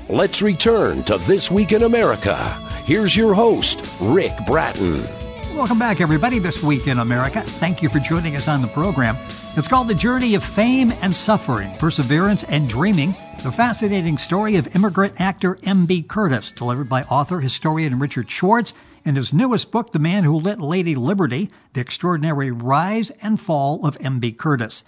Let's return to This Week in America. Here's your host, Rick Bratton. Welcome back, everybody, This Week in America. Thank you for joining us on the program. It's called The Journey of Fame and Suffering, Perseverance and Dreaming, the fascinating story of immigrant actor M.B. Curtis, delivered by author, historian Richard Schwartz, in his newest book, The Man Who Lit Lady Liberty, The Extraordinary Rise and Fall of M.B. Curtis.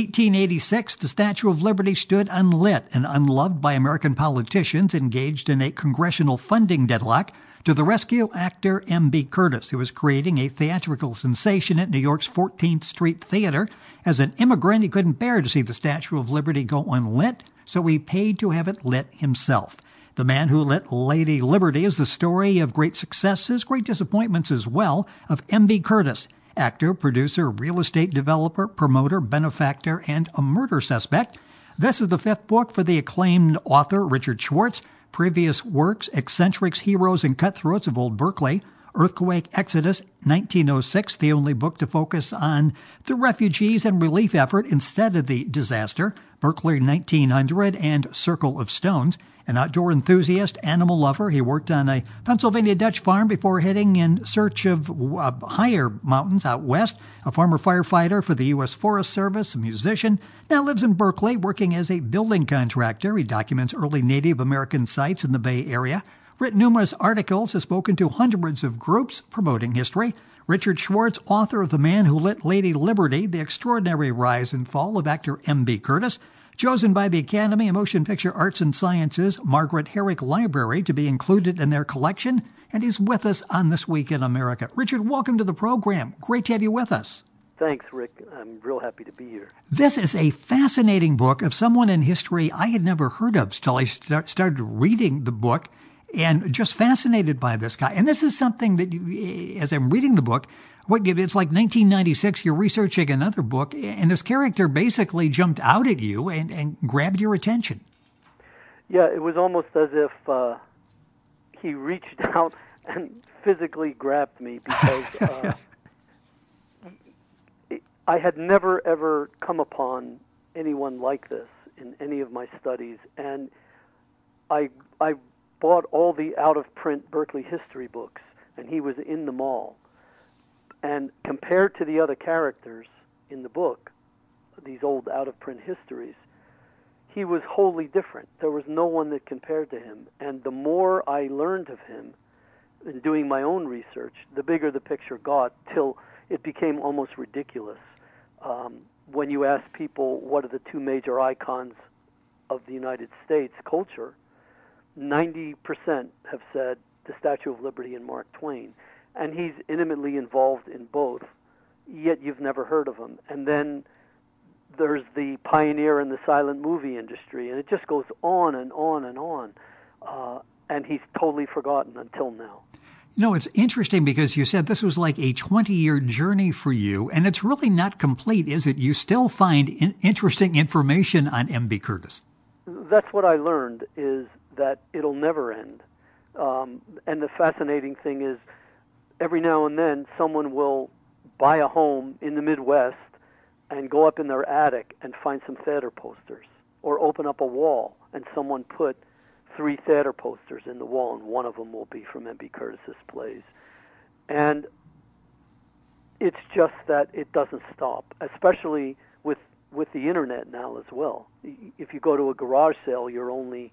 1886, the Statue of Liberty stood unlit and unloved by American politicians engaged in a congressional funding deadlock. To the rescue, actor M.B. Curtis, who was creating a theatrical sensation at New York's 14th Street Theater. As an immigrant, he couldn't bear to see the Statue of Liberty go unlit, so he paid to have it lit himself. The Man Who Lit Lady Liberty is the story of great successes, great disappointments as well, of M.B. Curtis, actor, producer, real estate developer, promoter, benefactor, and a murder suspect. This is the fifth book for the acclaimed author Richard Schwartz. Previous works, Eccentrics, Heroes, and Cutthroats of Old Berkeley, Earthquake, Exodus, 1906, the only book to focus on the refugees and relief effort instead of the disaster, Berkeley, 1900, and Circle of Stones. An outdoor enthusiast, animal lover, he worked on a Pennsylvania Dutch farm before heading in search of higher mountains out west. A former firefighter for the U.S. Forest Service, a musician, now lives in Berkeley working as a building contractor. He documents early Native American sites in the Bay Area. Written numerous articles, has spoken to hundreds of groups promoting history. Richard Schwartz, author of The Man Who Lit Lady Liberty, The Extraordinary Rise and Fall of actor M.B. Curtis. Chosen by the Academy of Motion Picture Arts and Sciences Margaret Herrick Library to be included in their collection, and he's with us on This Week in America. Richard, welcome to the program. Great to have you with us. Thanks, Rick. I'm real happy to be here. This is a fascinating book of someone in history I had never heard of till I started reading the book, and just fascinated by this guy. And this is something that, as I'm reading the book, it's like 1996, you're researching another book, and this character basically jumped out at you and grabbed your attention. Yeah, it was almost as if he reached out and physically grabbed me, because I had never, ever come upon anyone like this in any of my studies. And I bought all the out-of-print Berkeley history books, and he was in them all. And compared to the other characters in the book, these old out-of-print histories, he was wholly different. There was no one that compared to him. And the more I learned of him in doing my own research, the bigger the picture got, till it became almost ridiculous. When you ask people what are the two major icons of the United States culture, 90% have said the Statue of Liberty and Mark Twain. And he's intimately involved in both, yet you've never heard of him. And then there's the pioneer in the silent movie industry, and it just goes on and on and on. And he's totally forgotten until now. You know, it's interesting because you said this was like a 20-year journey for you, and it's really not complete, is it? You still find interesting information on M.B. Curtis. That's what I learned, is that it'll never end. And the fascinating thing is, every now and then, someone will buy a home in the Midwest and go up in their attic and find some theater posters, or open up a wall and someone put 3 theater posters in the wall, and one of them will be from M.B. Curtis's plays. And it's just that it doesn't stop, especially with the internet now as well. If you go to a garage sale, you're only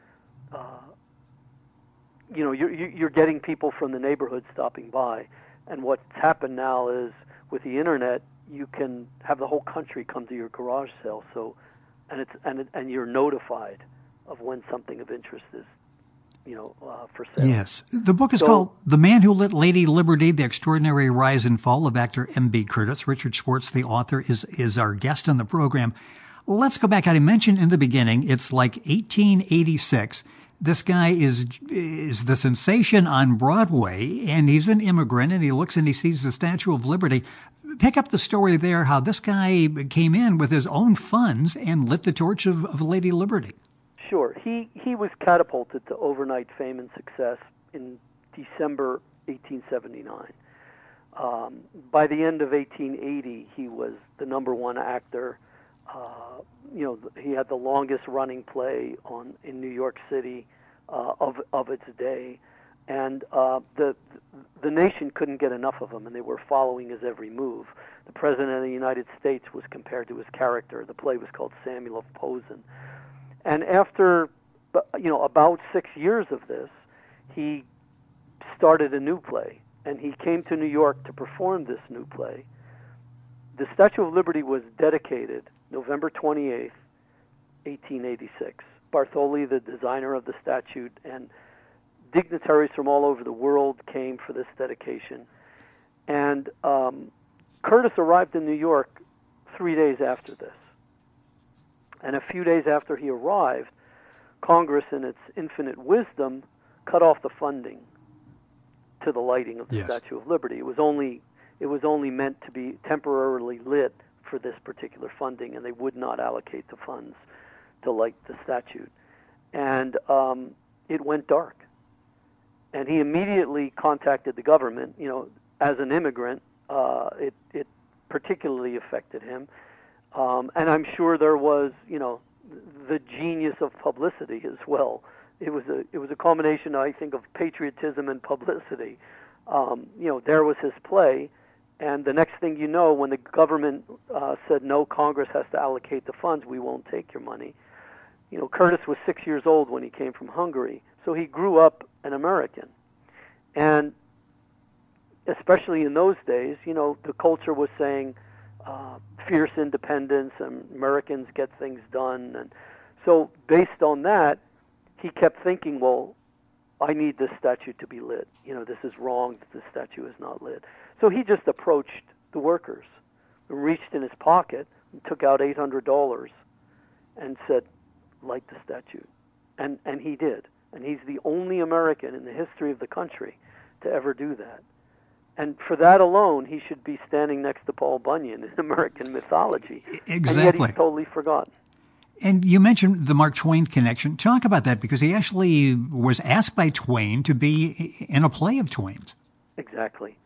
you're getting people from the neighborhood stopping by. And what's happened now is, with the internet, you can have the whole country come to your garage sale. So, and you're notified of when something of interest is, for sale. Yes. The book is called The Man Who Lit Lady Liberty, The Extraordinary Rise and Fall of actor M.B. Curtis. Richard Schwartz, the author, is our guest on the program. Let's go back. I mentioned in the beginning, it's like 1886. This guy is the sensation on Broadway, and he's an immigrant, and he looks and he sees the Statue of Liberty. Pick up the story there, how this guy came in with his own funds and lit the torch of Lady Liberty. Sure. He was catapulted to overnight fame and success in December 1879. By the end of 1880, he was the number one actor. He had the longest running play in New York City. of its day, and the nation couldn't get enough of him, and they were following his every move. The President of the United States was compared to his character. The play was called Samuel of Posen. And after, about 6 years of this, he started a new play, and he came to New York to perform this new play. The Statue of Liberty was dedicated November 28th, 1886. Bartholdi, the designer of the statue, and dignitaries from all over the world came for this dedication. And Curtis arrived in New York 3 days after this. And a few days after he arrived, Congress, in its infinite wisdom, cut off the funding to the lighting of the Statue of Liberty. It was only meant to be temporarily lit for this particular funding, and they would not allocate the funds to light the statue. And it went dark. And he immediately contacted the government. As an immigrant, it particularly affected him. And I'm sure there was, the genius of publicity as well. It was a combination, I think, of patriotism and publicity. There was his play, and the next thing you know, when the government said, no, Congress has to allocate the funds, we won't take your money. Curtis was 6 years old when he came from Hungary, so he grew up an American. And especially in those days, the culture was saying fierce independence and Americans get things done. And so based on that, he kept thinking, well, I need this statue to be lit. This is wrong that this statue is not lit. So he just approached the workers, reached in his pocket, and took out $800 and said, light the statue. And he did. And he's the only American in the history of the country to ever do that. And for that alone, he should be standing next to Paul Bunyan in American mythology. Exactly. And yet he's totally forgotten. And you mentioned the Mark Twain connection. Talk about that, because he actually was asked by Twain to be in a play of Twain's. Exactly.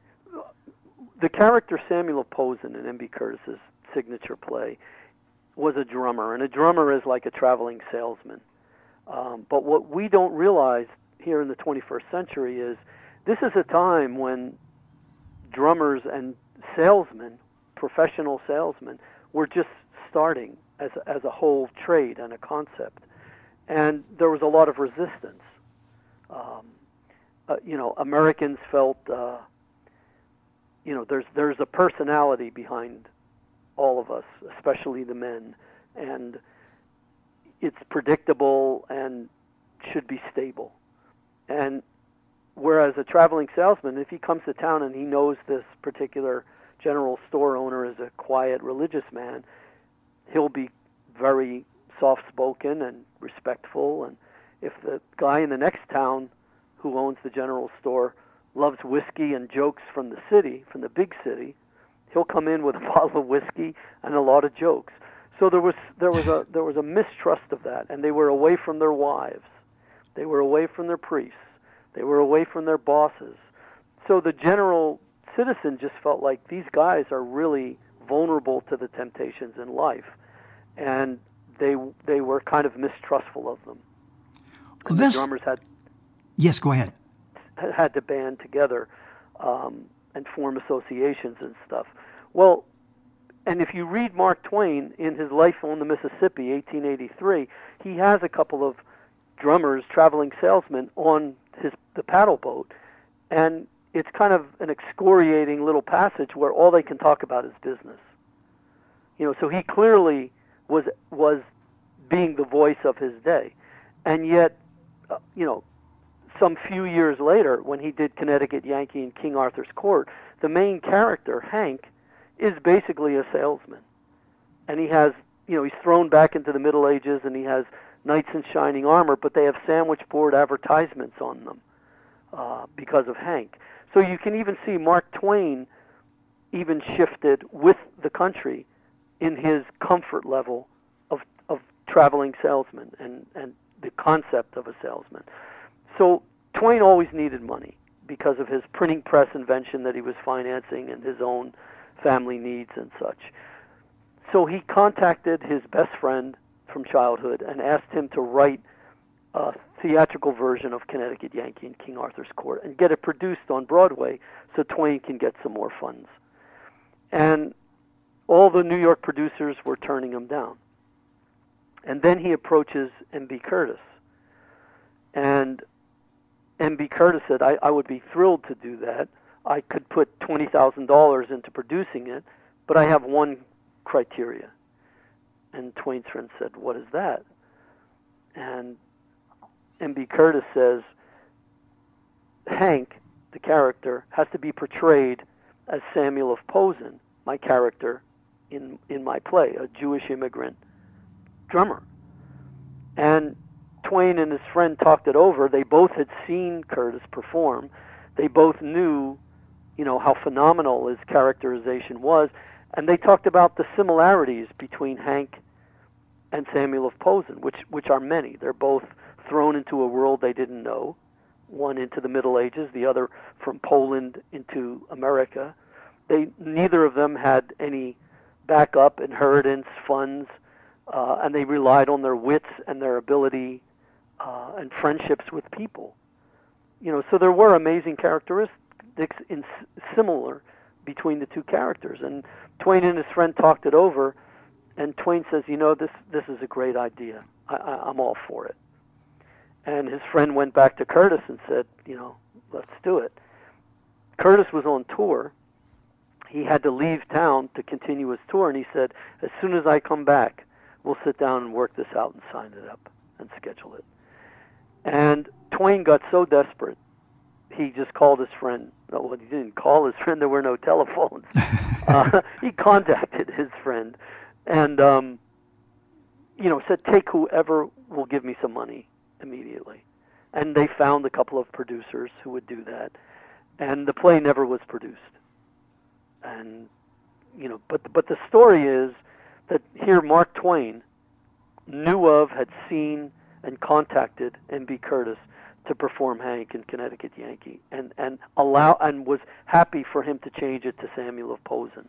The character Samuel Posen in M.B. Curtis's signature play was a drummer, and a drummer is like a traveling salesman. But what we don't realize here in the 21st century is this is a time when drummers and salesmen, professional salesmen, were just starting as a whole trade and a concept. And there was a lot of resistance. Americans felt, there's a personality behind all of us, especially the men, and it's predictable and should be stable. And whereas a traveling salesman, if he comes to town and he knows this particular general store owner is a quiet religious man, he'll be very soft-spoken and respectful. And if the guy in the next town who owns the general store loves whiskey and jokes from the city, from the big city, he'll come in with a bottle of whiskey and a lot of jokes. So there was a mistrust of that, and they were away from their wives, they were away from their priests, they were away from their bosses. So the general citizen just felt like these guys are really vulnerable to the temptations in life, and they were kind of mistrustful of them. Well, the drummers had go ahead. Had to band together and form associations and stuff. Well, and if you read Mark Twain in his Life on the Mississippi, 1883, he has a couple of drummers, traveling salesmen, on the paddle boat, and it's kind of an excoriating little passage where all they can talk about is business. So he clearly was being the voice of his day, and yet, some few years later, when he did Connecticut Yankee in King Arthur's Court, the main character, Hank, is basically a salesman. And he has, he's thrown back into the Middle Ages, and he has knights in shining armor, but they have sandwich board advertisements on them because of Hank. So you can even see Mark Twain even shifted with the country in his comfort level of traveling salesman and the concept of a salesman. So Twain always needed money because of his printing press invention that he was financing and his own family needs and such. So he contacted his best friend from childhood and asked him to write a theatrical version of Connecticut Yankee and King Arthur's Court and get it produced on Broadway so Twain can get some more funds. And all the New York producers were turning him down. And then he approaches M.B. Curtis. And M.B. Curtis said, I would be thrilled to do that. I could put $20,000 into producing it, but I have one criteria. And Twain's friend said, what is that? And M.B. Curtis says, Hank, the character, has to be portrayed as Samuel of Posen, my character in my play, a Jewish immigrant drummer. And Twain and his friend talked it over. They both had seen Curtis perform. They both knew, how phenomenal his characterization was. And they talked about the similarities between Hank and Samuel of Posen, which are many. They're both thrown into a world they didn't know, one into the Middle Ages, the other from Poland into America. Neither of them had any backup, inheritance, funds, and they relied on their wits and their ability and friendships with people. So there were amazing characteristics similar between the two characters. And Twain and his friend talked it over, and Twain says, this is a great idea. I'm all for it. And his friend went back to Curtis and said, let's do it. Curtis was on tour. He had to leave town to continue his tour, and he said, as soon as I come back, we'll sit down and work this out and sign it up and schedule it. And Twain got so desperate, he just called his friend. Well, he didn't call his friend. There were no telephones. He contacted his friend and, said, take whoever will give me some money immediately. And they found a couple of producers who would do that. And the play never was produced. And, but the story is that here Mark Twain knew of, had seen, and contacted M.B. Curtis to perform Hank in Connecticut Yankee, and was happy for him to change it to Samuel of Posen,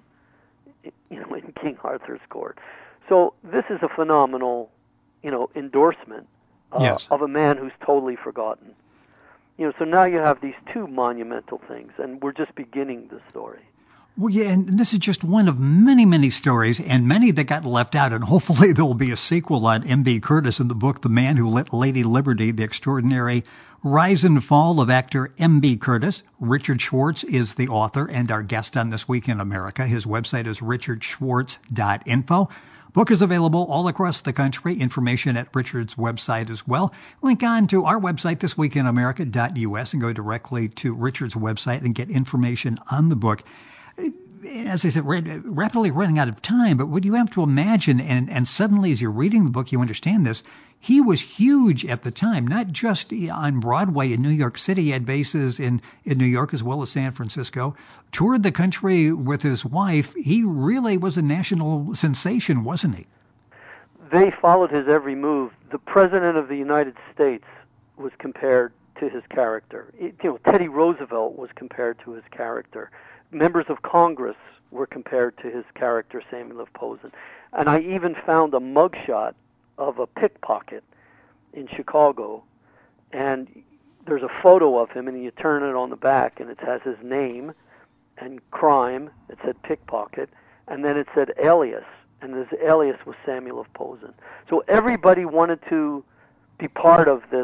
in King Arthur's Court. So this is a phenomenal, endorsement of a man who's totally forgotten. So now you have these two monumental things, and we're just beginning the story. Well, yeah, and this is just one of many, many stories, and many that got left out, and hopefully there will be a sequel on M.B. Curtis in the book, The Man Who Lit Lady Liberty, The Extraordinary Rise and Fall of Actor M.B. Curtis. Richard Schwartz is the author and our guest on This Week in America. His website is richardschwartz.info. Book is available all across the country. Information at Richard's website as well. Link on to our website, thisweekinamerica.us, and go directly to Richard's website and get information on the book. As I said, rapidly running out of time, but what you have to imagine, and suddenly as you're reading the book, you understand this, he was huge at the time, not just on Broadway in New York City. He had bases in New York as well as San Francisco, toured the country with his wife. He really was a national sensation, wasn't he? They followed his every move. The President of the United States was compared to his character. Teddy Roosevelt was compared to his character. Members of Congress were compared to his character, Samuel of Posen. And I even found a mugshot of a pickpocket in Chicago. And there's a photo of him, and you turn it on the back, and it has his name and crime. It said pickpocket. And then it said alias, and his alias was Samuel of Posen. So everybody wanted to be part of this,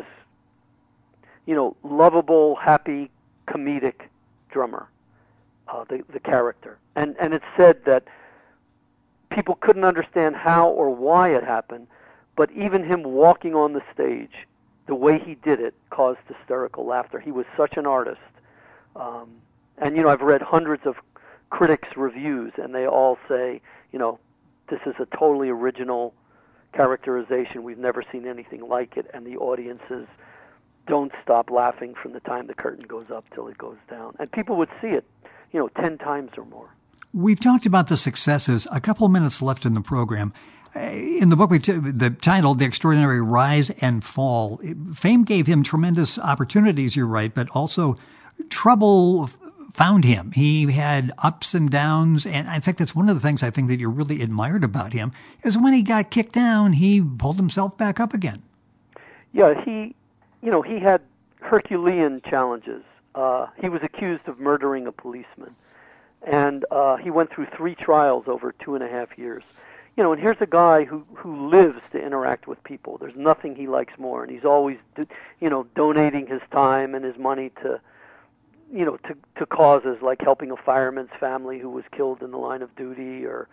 lovable, happy, comedic drummer. The character. And it said that people couldn't understand how or why it happened, but even him walking on the stage, the way he did it caused hysterical laughter. He was such an artist. And I've read hundreds of critics' reviews, and they all say, this is a totally original characterization. We've never seen anything like it, and the audiences don't stop laughing from the time the curtain goes up till it goes down. And people would see it 10 times or more. We've talked about the successes. A couple of minutes left in the program. In the book, the title, The Extraordinary Rise and Fall, fame gave him tremendous opportunities, you're right, but also trouble found him. He had ups and downs, and I think that's one of the things I think that you really admired about him, is when he got kicked down, he pulled himself back up again. Yeah, he he had Herculean challenges. He was accused of murdering a policeman, and he went through 3 trials over 2.5 years. And here's a guy who lives to interact with people. There's nothing he likes more, and he's always, donating his time and his money to causes like helping a fireman's family who was killed in the line of duty, or,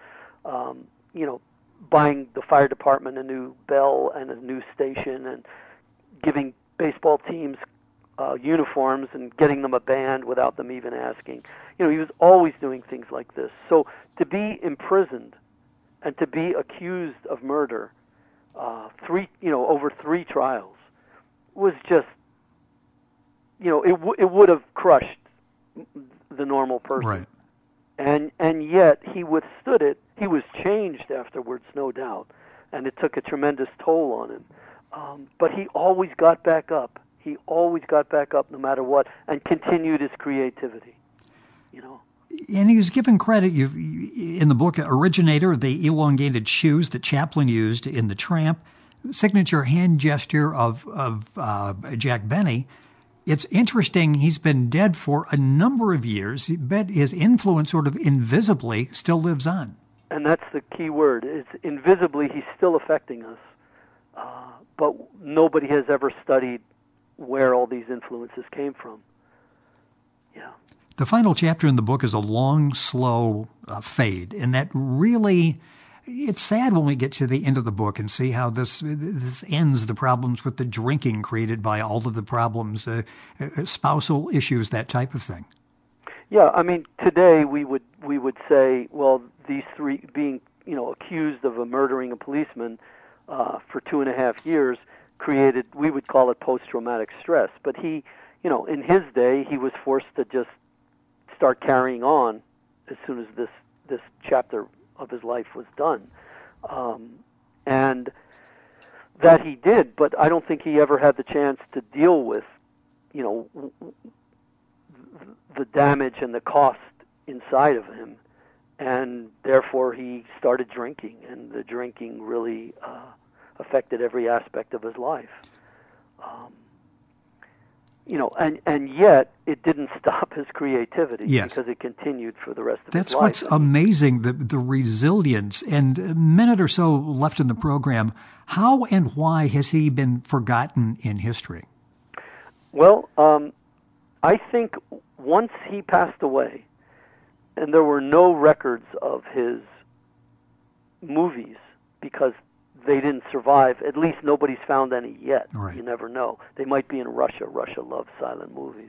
buying the fire department a new bell and a new station, and giving baseball teams uniforms and getting them a band without them even asking. He was always doing things like this. So to be imprisoned and to be accused of murder, over 3 trials, was just, it would have crushed the normal person. Right. And yet he withstood it. He was changed afterwards, no doubt, and it took a tremendous toll on him. But he always got back up. He always got back up no matter what, and continued his creativity. And he was given credit in the book, originator of the elongated shoes that Chaplin used in The Tramp, signature hand gesture of Jack Benny. It's interesting, he's been dead for a number of years, but his influence sort of invisibly still lives on. And that's the key word. It's invisibly, he's still affecting us. But nobody has ever studied where all these influences came from. Yeah. The final chapter in the book is a long, slow fade, and that really, it's sad when we get to the end of the book and see how this ends the problems with the drinking created by all of the problems, spousal issues, that type of thing. Yeah, I mean, today we would say, well, these 3 being accused of murdering a policeman for 2.5 years created, we would call it post-traumatic stress. But he, in his day, he was forced to just start carrying on as soon as this chapter of his life was done. And that he did, but I don't think he ever had the chance to deal with, the damage and the cost inside of him. And therefore he started drinking, and the drinking really affected every aspect of his life. And yet it didn't stop his creativity. Yes. Because it continued for the rest of his life. That's what's amazing, the resilience. And a minute or so left in the program. How and why has he been forgotten in history? Well, I think once he passed away, and there were no records of his movies because they didn't survive. At least nobody's found any yet. Right. You never know. They might be in Russia. Russia loves silent movies.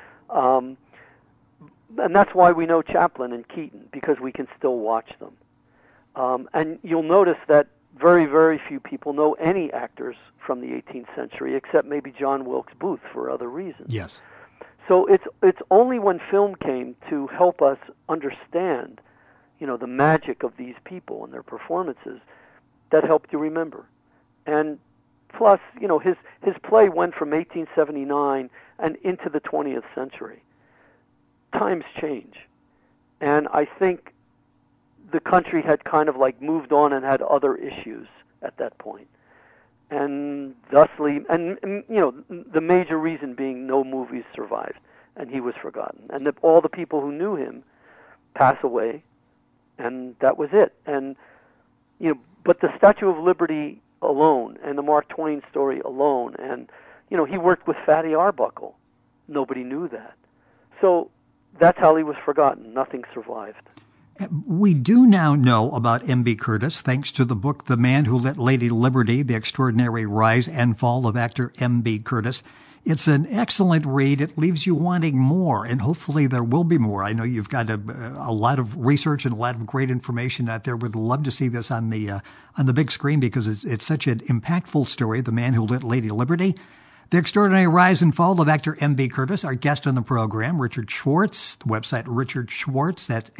And that's why we know Chaplin and Keaton, because we can still watch them. And you'll notice that very, very few people know any actors from the 18th century, except maybe John Wilkes Booth for other reasons. Yes. So it's only when film came to help us understand, the magic of these people and their performances that helped you remember. And plus, his play went from 1879 and into the 20th century. Times change. And I think the country had kind of like moved on and had other issues at that point. And thusly, the major reason being no movies survived, and he was forgotten. And all the people who knew him pass away, and that was it. And, but the Statue of Liberty alone, and the Mark Twain story alone, and, he worked with Fatty Arbuckle. Nobody knew that. So that's how he was forgotten. Nothing survived. We do now know about M.B. Curtis, thanks to the book The Man Who Lit Lady Liberty, The Extraordinary Rise and Fall of Actor M.B. Curtis. It's an excellent read. It leaves you wanting more, and hopefully there will be more. I know you've got a lot of research and a lot of great information out there. Would love to see this on the big screen because it's such an impactful story, The Man Who Lit Lady Liberty. The Extraordinary Rise and Fall of Actor M.B. Curtis. Our guest on the program, Richard Schwartz. The website, Richard Schwartz. That's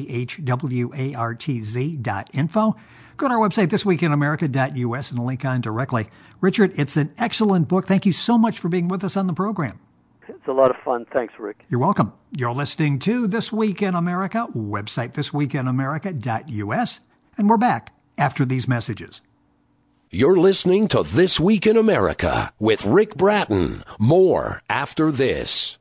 SCHWARTZ.info. Go to our website, thisweekinamerica.us, and link on directly. Richard, it's an excellent book. Thank you so much for being with us on the program. It's a lot of fun. Thanks, Rick. You're welcome. You're listening to This Week in America, website thisweekinamerica.us, and we're back after these messages. You're listening to This Week in America with Rick Bratton. More after this.